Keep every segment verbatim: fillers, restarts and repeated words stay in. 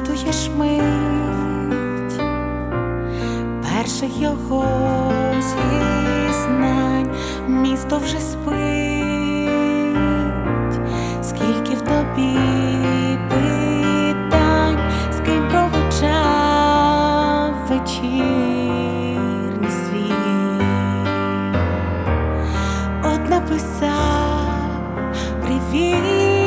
Пригадуєш мить перших його зізнань, місто вже спить, скільки в тобі питань, з ким проводжав вечірній світ. От написав привіт.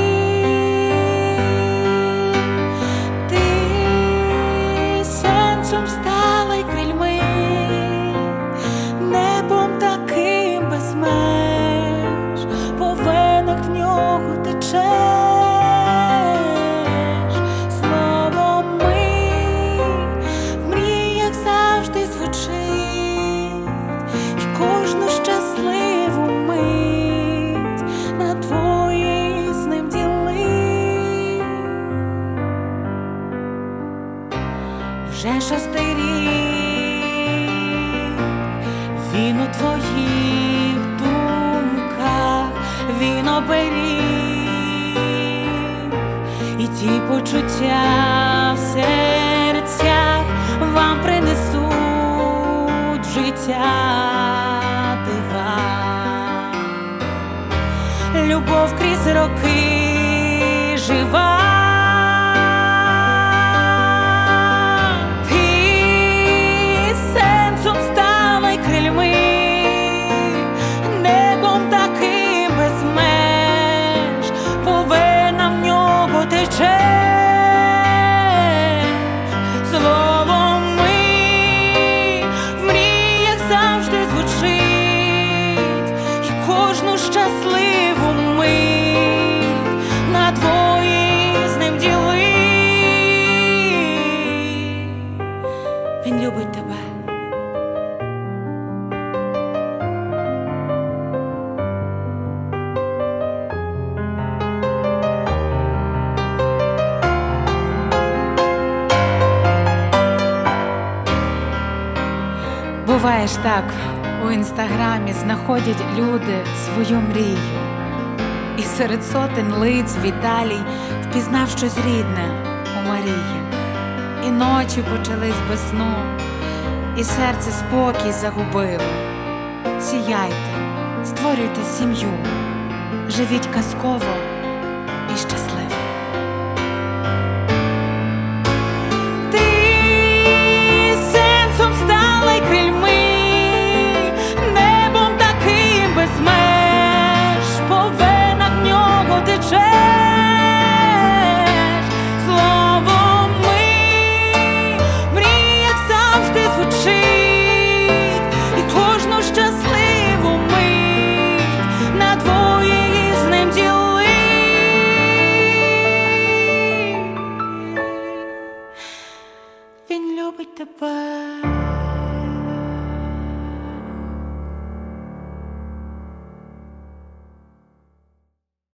Стала й крильми, небом таким без меж, по венах в нього течеш, слово ми в мріях завжди звучить, і кожну щасливу мить на двоє з ним ділить. Вже шостий рік він у твоїх думках, він оберіг, і ті почуття в серцях вам принесуть в життя дива. Любов крізь роки жива. Небом таким без меж, по венам в нього течеш, слово ми в мріях завжди звучить, і кожну щасливу мить на двоє з ним ділить. Він любить тебе. Буває ж так, у інстаграмі знаходять люди свою мрію, і серед сотень лиць Віталій впізнав щось рідне у Марії. І ночі почались без сну, і серце спокій загубило. Сіяйте, створюйте сім'ю, живіть казково і щасливо. Він любить тебе.